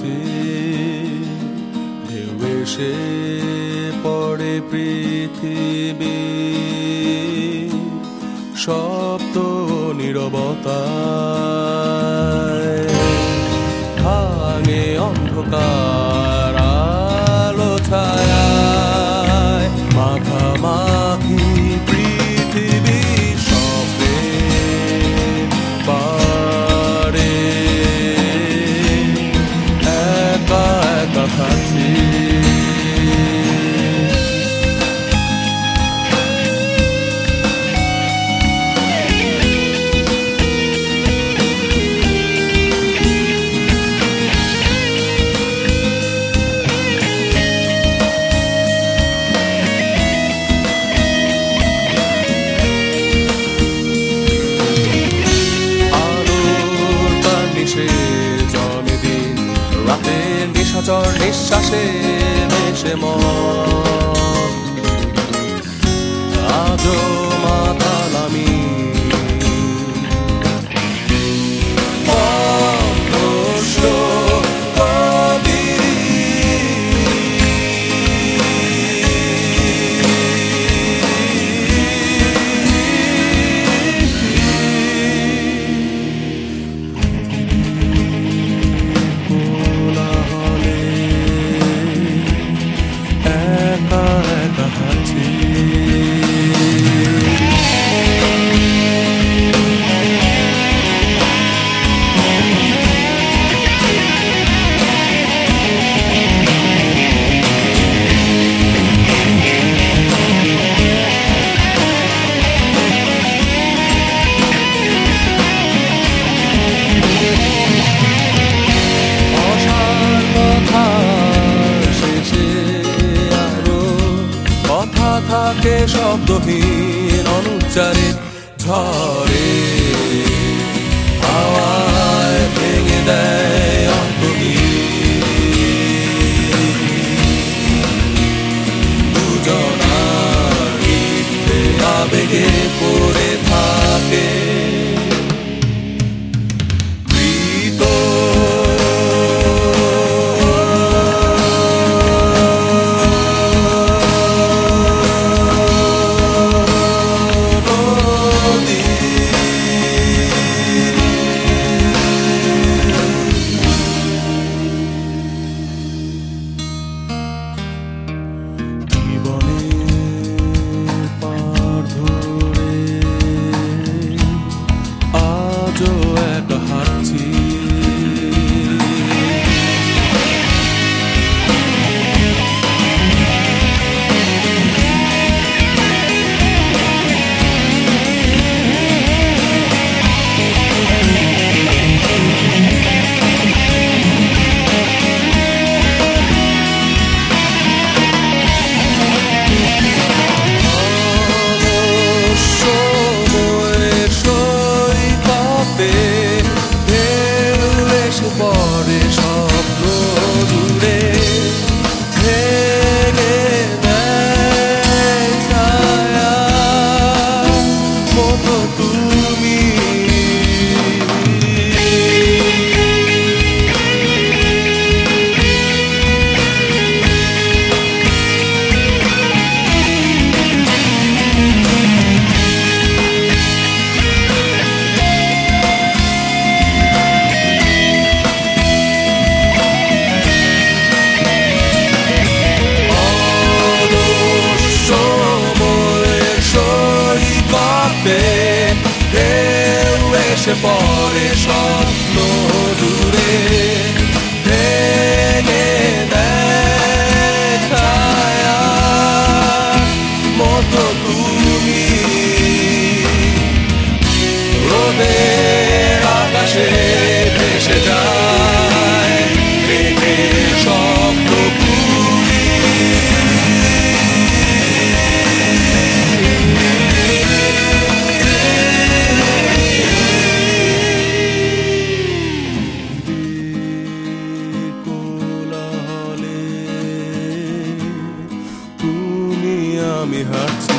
কাছে ঢেউ এসে পড়ে পৃথিবী শব্দ নীরবতায় ভাঙে অন্ধকার আলো ছায়ায় মাখামাখি পৃথিবী স্বপ্নে পারে একা একা থাকছি রাতের নিশাচর নিঃশ্বাসে ভেসে মন আজও মাতাল আমি থাকে শব্দহীন অনুচ্চারিত ঝড়ে হাওয়ায় ভেঙে দেয় অন্তহীন দুজনার মিথ্যে আবেগে পড়ে থাকে পরে স্বপ্ন দূরে ভেঙে দেয় ছায়া মতো তুমি এসে পরে স্বপ্ন দূরে ভেঙে দেয় ছায়া মতো তুমি রোদের আকাশে ভেসে যায় রেখে স্বপ্ন আমি হাঁটছি